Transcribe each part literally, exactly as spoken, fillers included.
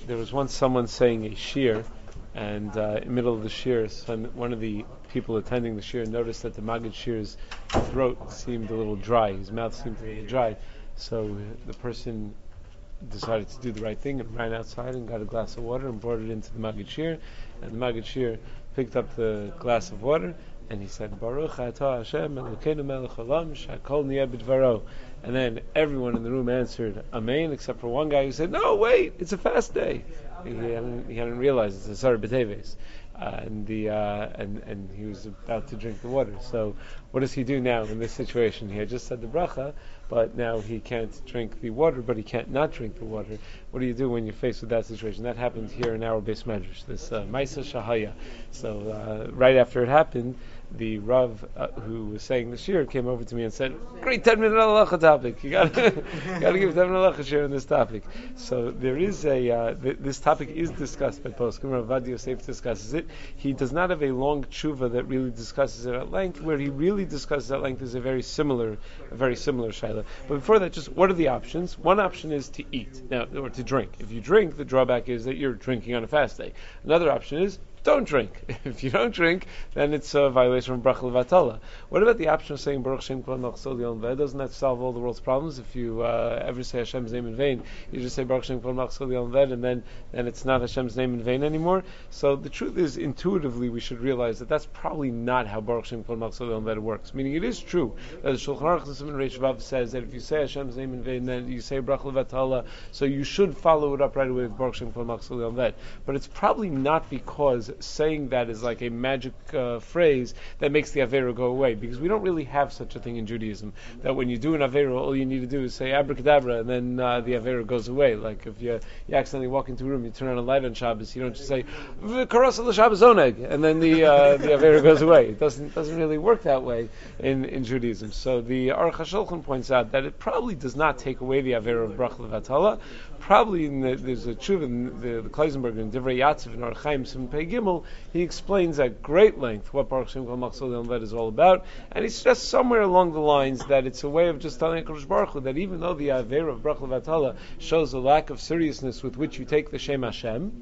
there was once someone saying a shir, and uh, in the middle of the shir, some, one of the people attending the shir noticed that the Maggid shir's throat seemed a little dry, his mouth seemed to be dry, so the person decided to do the right thing and ran outside and got a glass of water and brought it into the Maggid shir, and the Maggid shir picked up the glass of water and he said, Baruch atah Hashem Elokeinu melech haolam shehakol niyeh b'dvaro. And then everyone in the room answered Amen, except for one guy who said, no, wait, it's a fast day. He hadn't, he hadn't realized it's a Sar B'Teves. Uh, and the uh, and and he was about to drink the water. So what does he do now in this situation? He had just said the bracha, but now he can't drink the water, but he can't not drink the water. What do you do when you're faced with that situation? That happened here in our base medrash, this uh, Maisa Shahaya. So uh, right after it happened, the Rav uh, who was saying the shir came over to me and said, great ten minute halacha topic. You got to give ten minute halacha shir on this topic. So there is a, uh, th- this topic is discussed by Poskim. Rav Ovadia Yosef discusses it. He does not have a long tshuva that really discusses it at length. Where he really discusses at length is a very similar, a very similar shaila. But before that, just what are the options? One option is to eat, now, or to drink. If you drink, the drawback is that you're drinking on a fast day. Another option is don't drink. If you don't drink, then it's a violation of bracha levatala. What about the option of saying Baruch Shem Kol Machzol Yom Ved? Doesn't that solve all the world's problems? If you uh, ever say Hashem's name in vain, you just say Baruch Shem Kol Machzol Yom Ved, and then then it's not Hashem's name in vain anymore. So the truth is, intuitively, we should realize that that's probably not how Baruch Shem Kol Machzol Yom Ved works. Meaning, it is true that the Shulchan Aruch Siman Reish Vav says that if you say Hashem's name in vain, then you say bracha levatala. So you should follow it up right away with Baruch Shem Kol Machzol Yom Ved. But it's probably not because saying that is like a magic uh, phrase that makes the Avera go away, because we don't really have such a thing in Judaism, that when you do an Avera, all you need to do is say abracadabra, and then uh, the Avera goes away. Like if you, you accidentally walk into a room, you turn on a light on Shabbos, you don't just say Karasa l'Shabbos oneg, and then the uh, the Avera goes away. It doesn't doesn't really work that way in, in Judaism. So the Aruch HaShulchan points out that it probably does not take away the Avera of Brach Levatala. Probably in the, there's a tshuva in the, the Kleisenberg in Divrei Yatziv in Orach Chaim Sim Pei Gimel. He explains at great length what Baruch Shem Kol Machzol Yom Ved is all about, and he suggests somewhere along the lines that it's a way of just telling HaKadosh Baruch Hu that even though the Avera of Brach Levatala shows a lack of seriousness with which you take the Shem Hashem,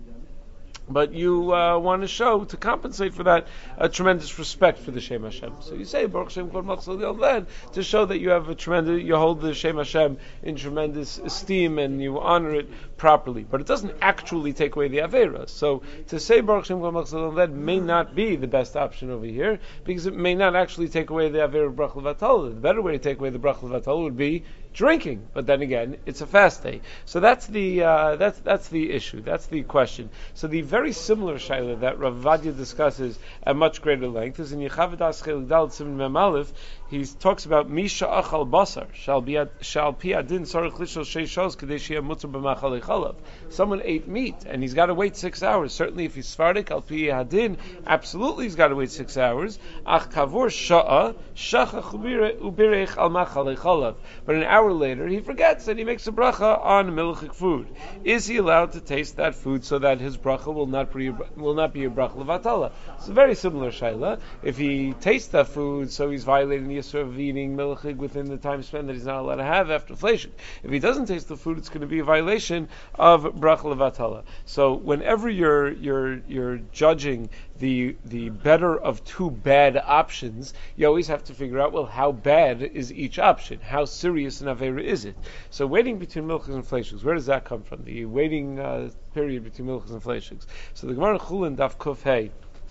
but you uh, want to show, to compensate for that, a tremendous respect for the Shem Hashem. So you say Baruch Shem Kol Machzol Yom Ved to show that you have a tremendous, you hold the Shem Hashem in tremendous esteem and you honor it properly. But it doesn't actually take away the Avera. So to say Baruch Shem Kol Machzol Yom Ved may not be the best option over here, because it may not actually take away the Avera of Brach Levatala. The better way to take away the Brach Levatala would be drinking, but then again, it's a fast day. So that's the uh, that's that's the issue. That's the question. So the very similar shaila that Rav Ovadia discusses at much greater length is in Yechavedas Chelik Dal Siman Mem Aleph. He talks about Misha Achal Basar shall be shall pi adin sarich lishol sheishos kadei sheyeh mutzar b'machal chalav. Someone ate meat and he's got to wait six hours. Certainly, if he's Sephardic, al pi hadin, absolutely he's got to wait six hours. Ach kavur sha'a shacha ubirech al machal chalav. But an hour later, he forgets and he makes a bracha on milchik food. Is he allowed to taste that food so that his bracha will not be will not be a bracha levatala? It's a very similar shaila. If he tastes that food, so he's violating the yisur of eating milchik within the time span that he's not allowed to have after fleshik. If he doesn't taste the food, it's going to be a violation of bracha levatala. So whenever you're you're you're judging the the better of two bad options, you always have to figure out, well, how bad is each option? How serious an avera is it? So waiting between milchiks and fleishiks, where does that come from? The waiting uh, period between milchiks and fleishiks. So the Gemara Chulin Daf Kuf Hey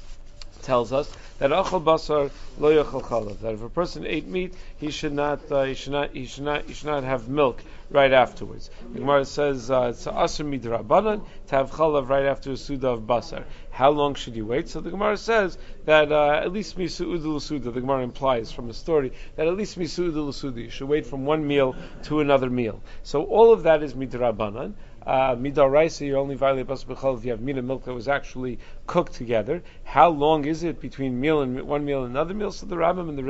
tells us that achal basar lo yachal chalav, that if a person ate meat, he should not, uh, he should not, he should not, he should not have milk right afterwards. The Gemara says uh, it's asur midrabanan to have chalav right after a suda of basar. How long should you wait? So the Gemara says that uh, at least misu'ud l'suda. The Gemara implies from the story that at least misu'ud l'suda. You should wait from one meal to another meal. So all of that is midrabanan. Uh, Midaraisa, you only violate basar b'chalav if you have meat and milk that was actually cooked together. How long is it between meal and one meal and another meal? So the Rambam and the Rif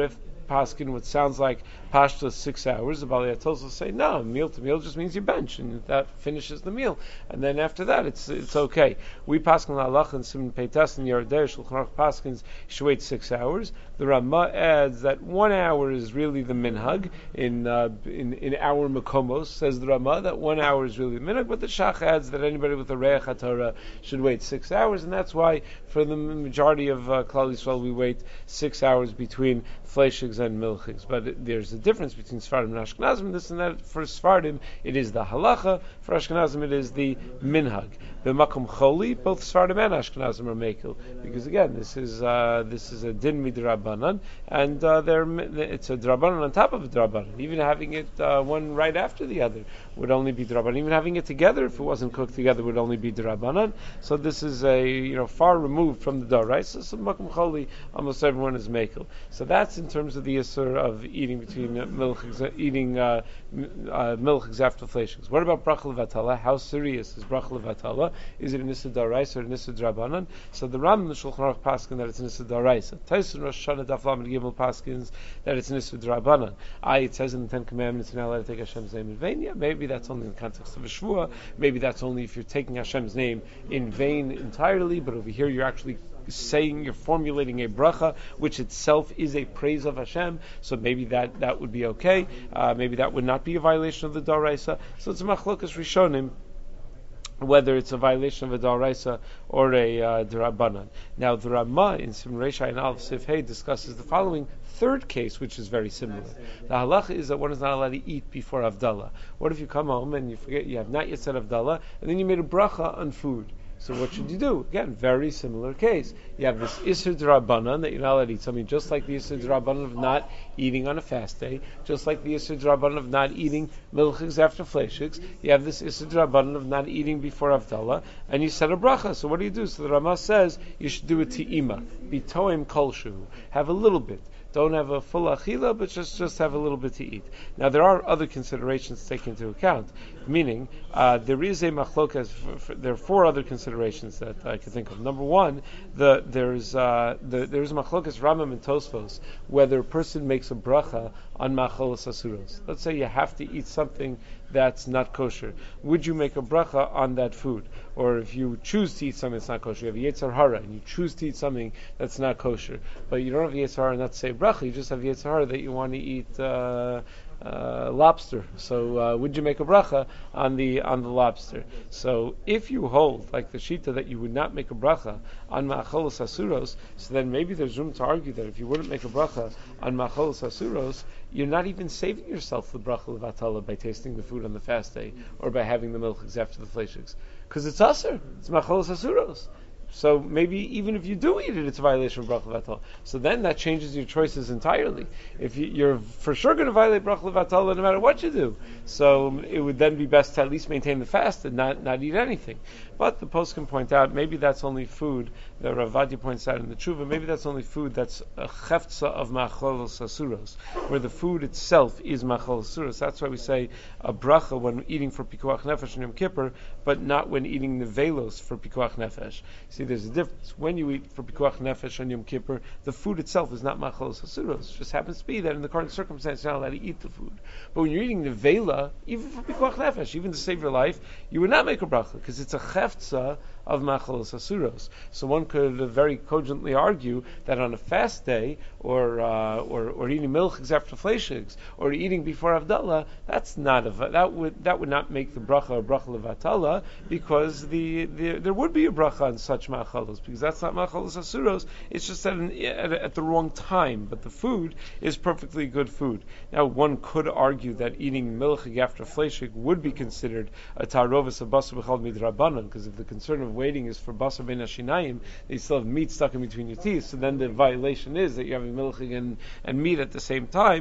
paskin what sounds like pashta six hours. The Balei Atosfa say no, meal to meal just means you bench, and that finishes the meal, and then after that it's it's okay. We paskin la'alach and Simon Peitas and Yerodei Shulchan Aruch paskins should wait six hours. The Rama adds that one hour is really the minhag in uh, in in our makomos. Says the Rama that one hour is really the minhag, but the Shach adds that anybody with a reach haTorah should wait six hours, and that's why for the majority of uh, Klal Yisrael we wait six hours between fleishigs and milchigs. But it, there's a difference between Sfardim and Ashkenazim. This and that for Sfardim it is the halacha. For Ashkenazim it is the minhag. The makom choli, both Sfardim and Ashkenazim are mekel, because again this is uh, this is a din midrabanan, and uh, it's a drabanan on top of a drabanan. Even having it uh, one right after the other would only be drabanan. Even having it together, if it wasn't cooked together, would only be drabanan. So this is a you know far removed from the daraisa. So makom choli, almost everyone is mekel. So that's in terms of the issur of eating between uh, milchigs, eating uh, uh, milchigs after fleishigs. What about bracha levatala? How serious is bracha levatala? Is it an issa daraisa or an issa drabanan? So the Ram in the Shulchan Aruch paskin that it's an issa daraisa. Taisun Rosh Hashanah Daf Lamed Gimel paskins that it's an issa drabanan. I it says in the Ten Commandments you're not allowed to take Hashem's name in vain. Yeah, maybe that's only in the context of a shvua. Maybe that's only if you're taking Hashem's name in vain entirely. But over here you're actually saying, you're formulating a bracha, which itself is a praise of Hashem, so maybe that, that would be okay. Uh, maybe that would not be a violation of the Daraisa. So it's a machlokas rishonim, whether it's a violation of a Daraisa or a uh, Darabanan. Now the Rama in Simon Reishai and Aleph Sif Hey discusses the following third case, which is very similar. The halacha is that one is not allowed to eat before Havdalah. What if you come home and you forget, you have not yet said Havdalah, and then you made a bracha on food? So what should you do? Again, very similar case. You have this Isser D'Rabbanan that you're not allowed to eat something, just like the Isser D'Rabbanan of not eating on a fast day, just like the Isser D'Rabbanan of not eating milchigs after fleishigs. You have this Isser D'Rabbanan of not eating before Havdalah, and you said a bracha. So what do you do? So the Ramah says you should do it Ti'ima, Bitoim Kolshu, have a little bit. Don't have a full achila, but just, just have a little bit to eat. Now there are other considerations to take into account, meaning uh, there is a machlokas. There are four other considerations that I can think of. Number one, the, there's uh, the, there's a machlokas Rambam and Tosfos whether a person makes a bracha on machalos asuros. Let's say you have to eat something that's not kosher. Would you make a bracha on that food? Or if you choose to eat something that's not kosher, you have Yetzer Hara and you choose to eat something that's not kosher, but you don't have Yetzer Hara not to say bracha, you just have Yetzer Hara that you want to eat uh, uh, lobster. So uh, would you make a bracha on the on the lobster? So if you hold like the shita that you would not make a bracha on ma'acholos asuros, so then maybe there's room to argue that if you wouldn't make a bracha on ma'acholos asuros, you're not even saving yourself the bracha levatala by tasting the food on the fast day or by having the milchigs after the fleishigs, because it's aser, it's ma'acholos asuros. So maybe even if you do eat it, it's a violation of bracha levatala. So then that changes your choices entirely. If you, you're for sure going to violate bracha levatala no matter what you do, so it would then be best to at least maintain the fast and not, not eat anything. But the post can point out maybe that's only food. The Rav Vadia points out in the Tshuva, maybe that's only food that's a cheftza of macholos asuros, where the food itself is macholos asuros. That's why we say a bracha when eating for pikuach nefesh and Yom Kippur, but not when eating nevelos for pikuach nefesh. See, there's a difference. When you eat for pikuach nefesh on Yom Kippur, the food itself is not macholos asuros. It just happens to be that in the current circumstance you're not allowed to eat the food. But when you're eating nevela, even for pikuach nefesh, even to save your life, you would not make a bracha because it's a cheftza of machalos asuros. So one could uh, very cogently argue that on a fast day, or uh, or, or eating milchigs after fleishigs, or eating before Havdalah, that's not a that would that would not make the bracha a bracha levatala, because the, the there would be a bracha on such machalos, because that's not machalos asuros. It's just at, an, at, at the wrong time. But the food is perfectly good food. Now one could argue that eating milchig after fleishig would be considered a tarovis of basar b'chal midrabanan, because if the concern of waiting is for basar ben hashinayim, they still have meat stuck in between your teeth. So then the violation is that you're having milchig and, and meat at the same time.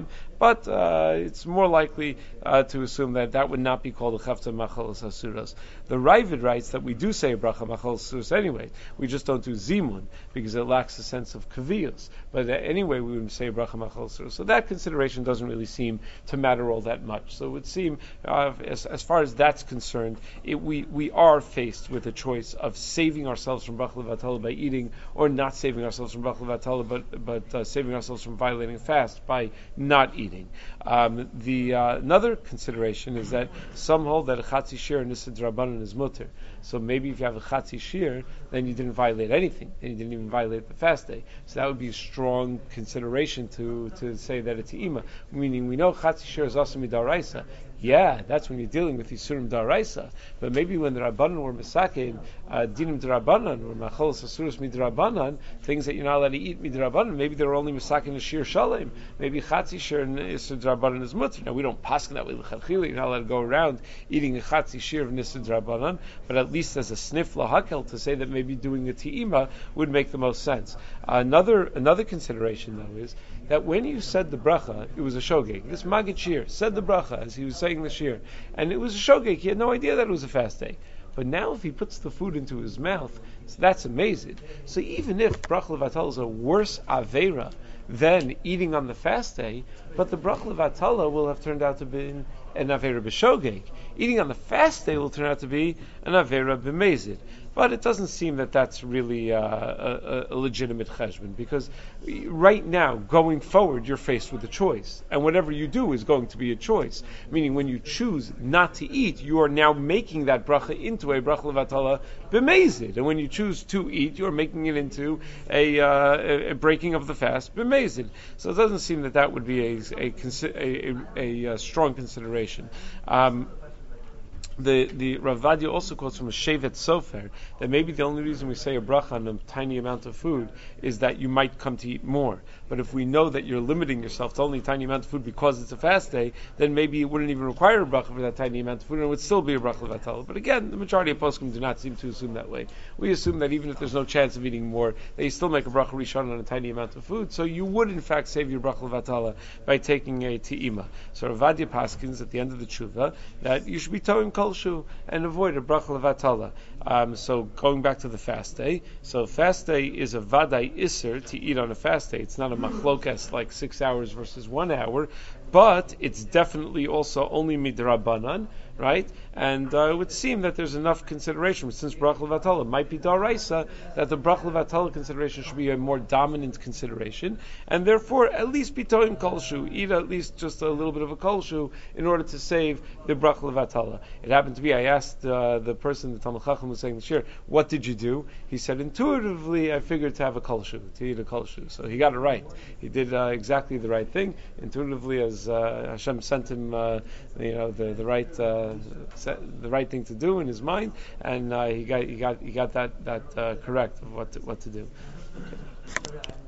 but uh, it's more likely uh, to assume that that would not be called a chavta machalos asuros. The Ravid writes that we do say a bracha machalos asuros anyway. We just don't do zimun because it lacks a sense of kaviyos. But uh, anyway, we would say a bracha machalos asuros. So that consideration doesn't really seem to matter all that much. So it would seem, uh, as, as far as that's concerned, it, we we are faced with a choice of saving ourselves from bracha levatala by eating, or not saving ourselves from bracha levatala, but but uh, saving ourselves from violating a fast by not eating. Um, the uh, another consideration is that some hold that a chatzi shir nisid rabbanan is mutter. So maybe if you have a chatzi shir, then you didn't violate anything, and you didn't even violate the fast day. So that would be a strong consideration to to say that it's ima. Meaning we know chatzi shir is also midaraisa. Yeah, that's when you're dealing with Yisurim Daraisa. But maybe when the Rabbanan were Mesakin, uh, Dinim Darabanan, or Macholos Asuros Midrabanan, things that you're not allowed to eat Midrabanan, maybe they're only Mesakin Shir Shalem. Maybe Chatzi Shir and Isur Darabanan is Mutter. Now we don't paskin that way, L'chadchila, you're not allowed to go around eating a Chatzi Shir of Nisur Darabanan, but at least as a sniff lahakel to say that maybe doing a Ti'ima would make the most sense. Uh, another another consideration though is that when you said the bracha, it was a shogeg. This Magid Shir said the bracha as he was saying the shir, and it was a shogeg. He had no idea that it was a fast day. But now if he puts the food into his mouth, so that's amazing. So even if bracha levatala is a worse aveira than eating on the fast day, but the bracha levatala will have turned out to be an aveira b'shogeg. Eating on the fast day will turn out to be an aveira b'mezid. But it doesn't seem that that's really uh, a, a legitimate cheshbon, because right now, going forward, you're faced with a choice. And whatever you do is going to be a choice. Meaning when you choose not to eat, you are now making that bracha into a bracha levatala b'mezid. And when you choose to eat, you're making it into a, uh, a, a breaking of the fast b'mezid. So it doesn't seem that that would be a, a, a, a, a strong consideration. Um, The the Rav Vadia also quotes from a Shevet Sofer that maybe the only reason we say a bracha on a tiny amount of food is that you might come to eat more. But if we know that you're limiting yourself to only a tiny amount of food because it's a fast day, then maybe it wouldn't even require a bracha for that tiny amount of food, and it would still be a bracha levatala. But again, the majority of poskim do not seem to assume that way. We assume that even if there's no chance of eating more, they still make a bracha rishon on a tiny amount of food. So you would in fact save your bracha levatala by taking a ti'ima. So Rav Vadia paskins at the end of the tshuva that you should be towing kolshu and avoid a bracha levatala. Um, so going back to the fast day, so fast day is a vadai iser to eat on a fast day. It's not a machlokas like six hours versus one hour, but it's definitely also only midrabanan, right? And uh, it would seem that there's enough consideration, since bracha levatala might be daraisa, that the bracha levatala consideration should be a more dominant consideration, and therefore at least be toim kolshu, eat at least just a little bit of a kolshu in order to save the bracha levatala. It happened to be, I asked uh, the person, the Talmud Chacham was saying the shir, what did you do? He said, intuitively I figured to have a kolshu, to eat a kolshu. So he got it right. He did uh, exactly the right thing, intuitively, as uh, Hashem sent him, uh, you know, the the right. Uh, the right thing to do in his mind, and uh, he got he got he got that that uh, correct of what to, what to do. Okay.